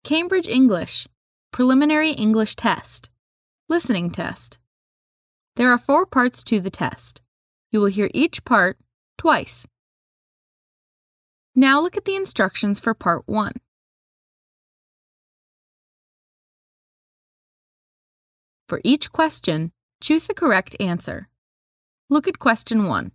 Cambridge English, Preliminary English Test, Listening Test. There are 4 parts to the test. You will hear each part twice. Now look at the instructions for Part 1. For each question, choose the correct answer. Look at question 1.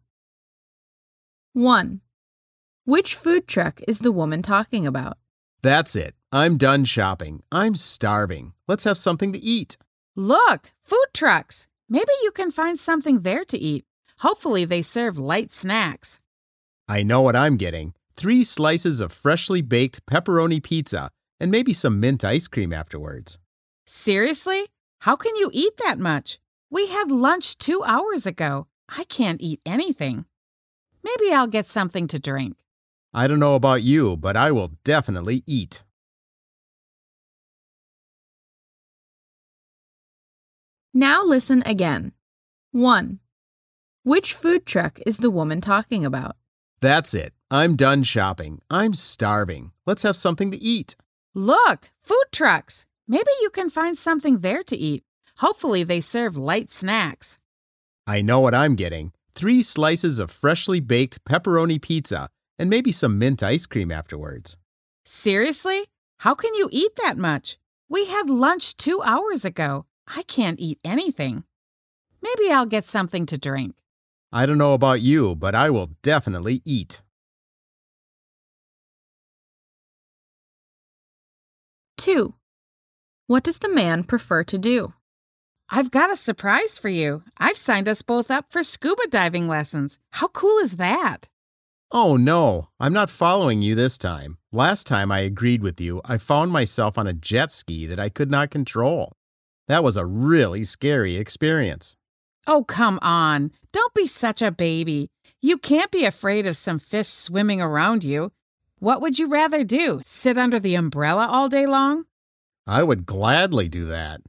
1. Which food truck is the woman talking about? That's it. I'm done shopping. I'm starving. Let's have something to eat. Look, food trucks. Maybe you can find something there to eat. Hopefully they serve light snacks. I know what I'm getting. 3 slices of freshly baked pepperoni pizza and maybe some mint ice cream afterwards. Seriously? How can you eat that much? We had lunch 2 hours ago. I can't eat anything. Maybe I'll get something to drink. I don't know about you, but I will definitely eat. Now listen again. 1. Which food truck is the woman talking about? That's it. I'm done shopping. I'm starving. Let's have something to eat. Look, food trucks. Maybe you can find something there to eat. Hopefully they serve light snacks. I know what I'm getting. 3 slices of freshly baked pepperoni pizza and maybe some mint ice cream afterwards. Seriously? How can you eat that much? We had lunch 2 hours ago. I can't eat anything. Maybe I'll get something to drink. I don't know about you, but I will definitely eat. 2. What does the man prefer to do? I've got a surprise for you. I've signed us both up for scuba diving lessons. How cool is that? Oh no, I'm not following you this time. Last time I agreed with you, I found myself on a jet ski that I could not control. That was a really scary experience. Oh, come on. Don't be such a baby. You can't be afraid of some fish swimming around you. What would you rather do? Sit under the umbrella all day long? I would gladly do that.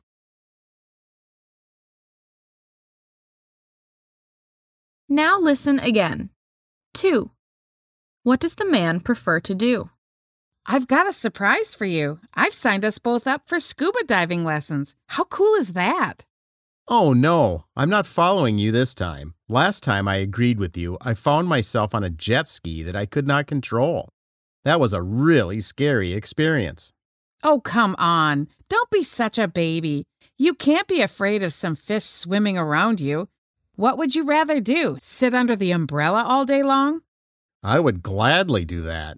Now listen again. 2. What does the man prefer to do? I've got a surprise for you. I've signed us both up for scuba diving lessons. How cool is that? Oh no, I'm not following you this time. Last time I agreed with you, I found myself on a jet ski that I could not control. That was a really scary experience. Oh, come on. Don't be such a baby. You can't be afraid of some fish swimming around you. What would you rather do? Sit under the umbrella all day long? I would gladly do that.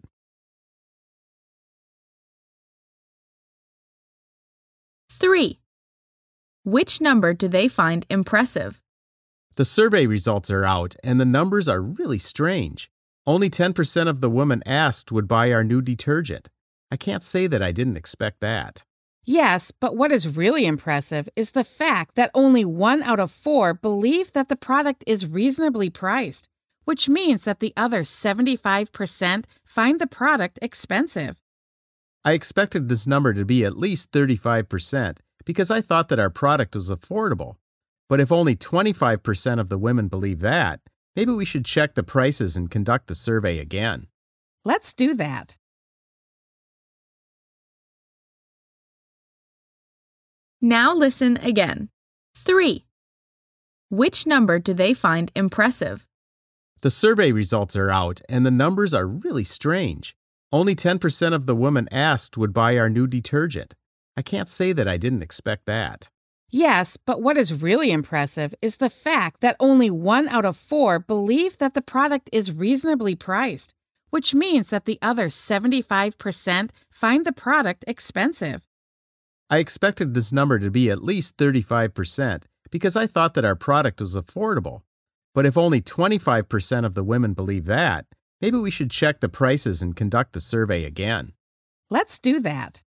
3. Which number do they find impressive? The survey results are out, and the numbers are really strange. Only 10% of the women asked would buy our new detergent. I can't say that I didn't expect that. Yes, but what is really impressive is the fact that only 1 out of 4 believe that the product is reasonably priced, which means that the other 75% find the product expensive. I expected this number to be at least 35% because I thought that our product was affordable. But if only 25% of the women believe that, maybe we should check the prices and conduct the survey again. Let's do that. Now listen again. 3. Which number do they find impressive? The survey results are out, and the numbers are really strange. Only 10% of the women asked would buy our new detergent. I can't say that I didn't expect that. Yes, but what is really impressive is the fact that only 1 out of 4 believe that the product is reasonably priced, which means that the other 75% find the product expensive. I expected this number to be at least 35% because I thought that our product was affordable. But if only 25% of the women believe that, maybe we should check the prices and conduct the survey again. Let's do that.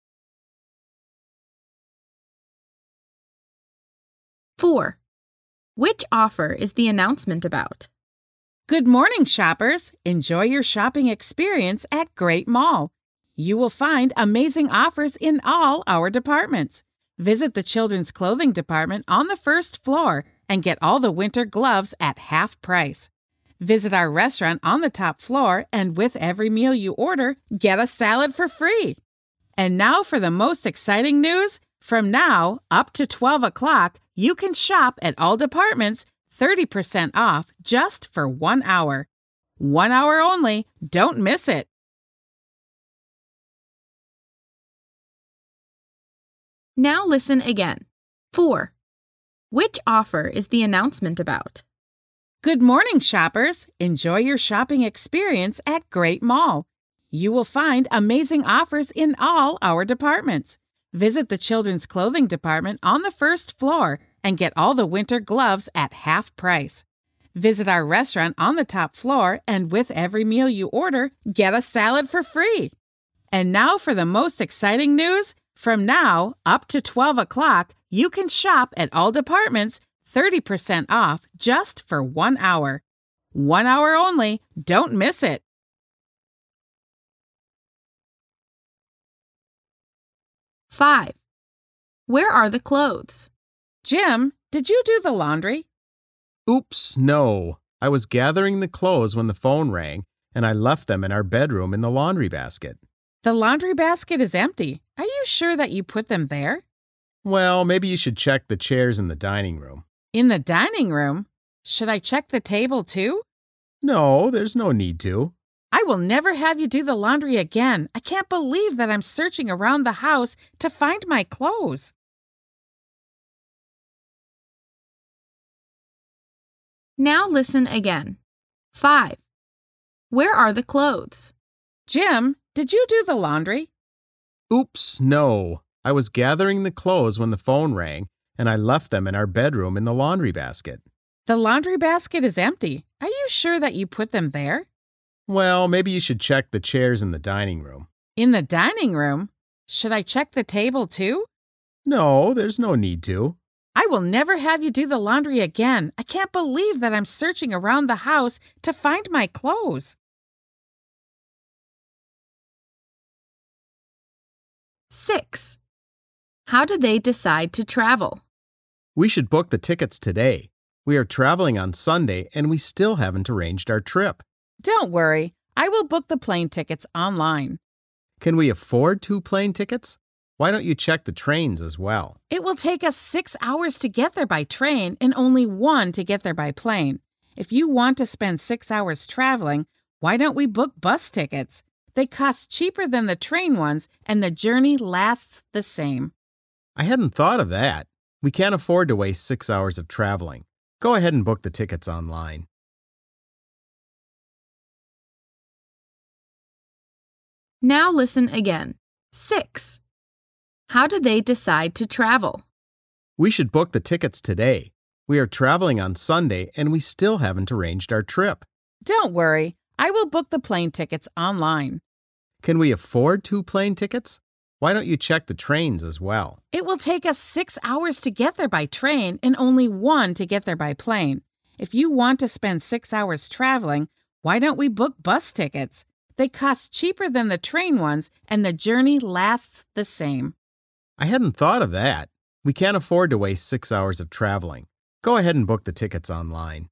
4. Which offer is the announcement about? Good morning, shoppers. Enjoy your shopping experience at Great Mall. You will find amazing offers in all our departments. Visit the children's clothing department on the 1st floor and get all the winter gloves at half price. Visit our restaurant on the top floor and with every meal you order, get a salad for free. And now for the most exciting news. From now up to 12 o'clock, you can shop at all departments 30% off just for 1 hour. 1 hour only. Don't miss it. Now listen again. 4. Which offer is the announcement about? Good morning, shoppers. Enjoy your shopping experience at Great Mall. You will find amazing offers in all our departments. Visit the children's clothing department on the first floor and get all the winter gloves at half price. Visit our restaurant on the top floor and with every meal you order, get a salad for free. And now for the most exciting news. From now up to 12 o'clock, you can shop at all departments 30% off just for 1 hour. 1 hour only. Don't miss it. Five. Where are the clothes? Jim, did you do the laundry? Oops, no. I was gathering the clothes when the phone rang, and I left them in our bedroom in the laundry basket. The laundry basket is empty. Are you sure that you put them there? Well, maybe you should check the chairs in the dining room. In the dining room? Should I check the table too? No, there's no need to. I will never have you do the laundry again. I can't believe that I'm searching around the house to find my clothes. Now listen again. 5. Where are the clothes? Jim, did you do the laundry? Oops, no. I was gathering the clothes when the phone rang, and I left them in our bedroom in the laundry basket. The laundry basket is empty. Are you sure that you put them there? Well, maybe you should check the chairs in the dining room. In the dining room? Should I check the table too? No, there's no need to. I will never have you do the laundry again. I can't believe that I'm searching around the house to find my clothes. 6. How did they decide to travel? We should book the tickets today. We are traveling on Sunday, and we still haven't arranged our trip. Don't worry. I will book the plane tickets online. Can we afford 2 plane tickets? Why don't you check the trains as well? It will take us 6 hours to get there by train and only 1 to get there by plane. If you want to spend 6 hours traveling, why don't we book bus tickets? They cost cheaper than the train ones, and the journey lasts the same. I hadn't thought of that. We can't afford to waste 6 hours of traveling. Go ahead and book the tickets online. Now listen again. 6. How did they decide to travel? We should book the tickets today. We are traveling on Sunday, and we still haven't arranged our trip. Don't worry. I will book the plane tickets online. Can we afford 2 plane tickets? Why don't you check the trains as well? It will take us 6 hours to get there by train and only 1 to get there by plane. If you want to spend 6 hours traveling, why don't we book bus tickets? They cost cheaper than the train ones, and the journey lasts the same. I hadn't thought of that. We can't afford to waste 6 hours of traveling. Go ahead and book the tickets online.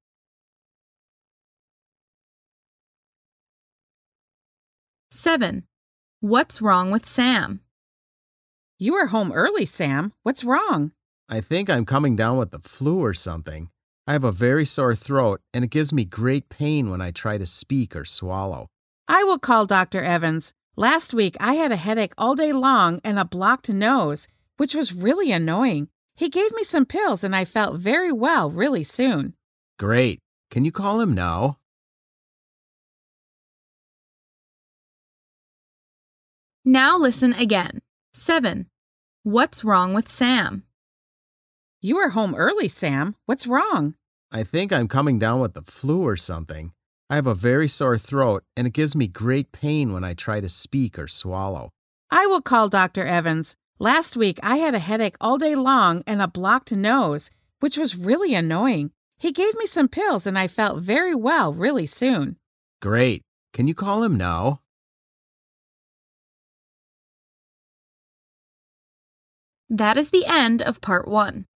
Seven. What's wrong with Sam? You are home early, Sam. What's wrong? I think I'm coming down with the flu or something. I have a very sore throat, and it gives me great pain when I try to speak or swallow. I will call Dr. Evans. Last week, I had a headache all day long and a blocked nose, which was really annoying. He gave me some pills, and I felt very well really soon. Great. Can you call him now? Now listen again. 7. What's wrong with Sam? You are home early, Sam. What's wrong? I think I'm coming down with the flu or something. I have a very sore throat, and it gives me great pain when I try to speak or swallow. I will call Dr. Evans. Last week, I had a headache all day long and a blocked nose, which was really annoying. He gave me some pills, and I felt very well really soon. Great. Can you call him now? That is the end of part 1.